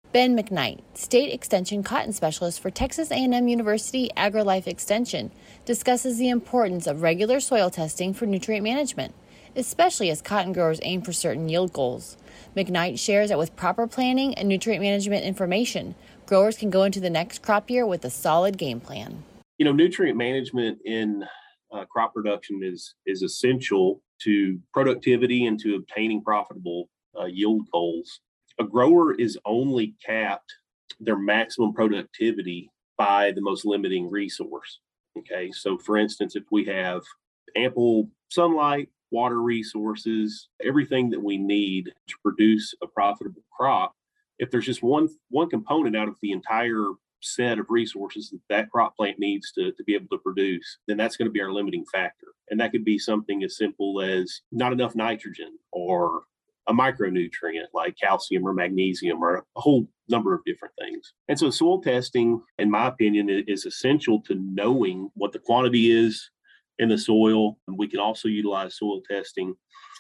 Ben McKnight, State Extension Cotton Specialist for Texas A&M University AgriLife Extension, discusses the importance of regular soil testing for nutrient management, especially as cotton growers aim for certain yield goals. McKnight shares that with proper planning and nutrient management information, growers can go into the next crop year with a solid game plan. Nutrient management in crop production is essential to productivity and to obtaining profitable yield goals. A grower is only capped their maximum productivity by the most limiting resource. Okay, so for instance, if we have ample sunlight, water resources, everything that we need to produce a profitable crop, if there's just one component out of the entire set of resources that crop plant needs to be able to produce, then that's going to be our limiting factor. And that could be something as simple as not enough nitrogen or a micronutrient like calcium or magnesium or a whole number of different things. And so soil testing, in my opinion, is essential to knowing what the quantity is in the soil. And we can also utilize soil testing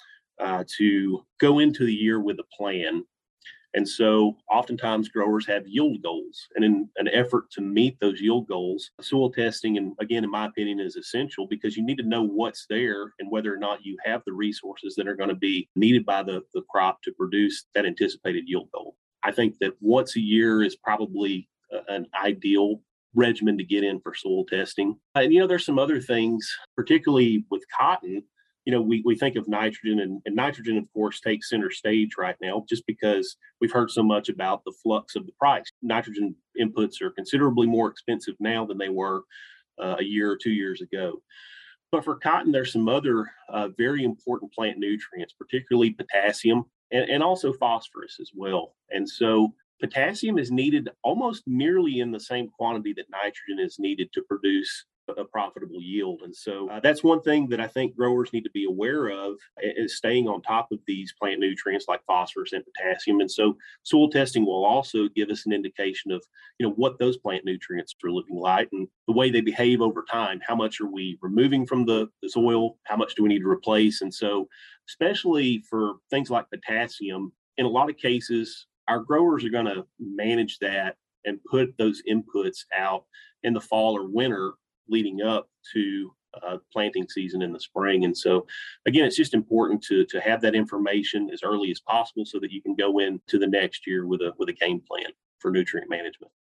to go into the year with a plan. And so oftentimes growers have yield goals, and in an effort to meet those yield goals, soil testing, and again, in my opinion, is essential because you need to know what's there and whether or not you have the resources that are going to be needed by the crop to produce that anticipated yield goal. I think that once a year is probably an ideal regimen to get in for soil testing. And, there's some other things, particularly with cotton. We think of nitrogen, and nitrogen, of course, takes center stage right now just because we've heard so much about the flux of the price. Nitrogen inputs are considerably more expensive now than they were a year or 2 years ago. But for cotton, there's some other very important plant nutrients, particularly potassium and also phosphorus as well. And so potassium is needed almost nearly in the same quantity that nitrogen is needed to produce a profitable yield. And so that's one thing that I think growers need to be aware of, is staying on top of these plant nutrients like phosphorus and potassium. And so soil testing will also give us an indication of, what those plant nutrients are looking like and the way they behave over time. How much are we removing from the soil? How much do we need to replace? And so especially for things like potassium, in a lot of cases, our growers are going to manage that and put those inputs out in the fall or winter leading up to planting season in the spring. And so, again, it's just important to have that information as early as possible so that you can go into the next year with a game plan for nutrient management.